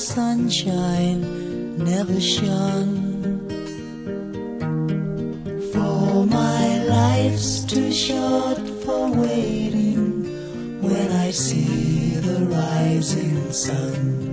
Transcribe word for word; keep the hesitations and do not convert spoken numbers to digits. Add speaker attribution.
Speaker 1: sunshine never shone. For my life's too short for waiting when I see the rising sun.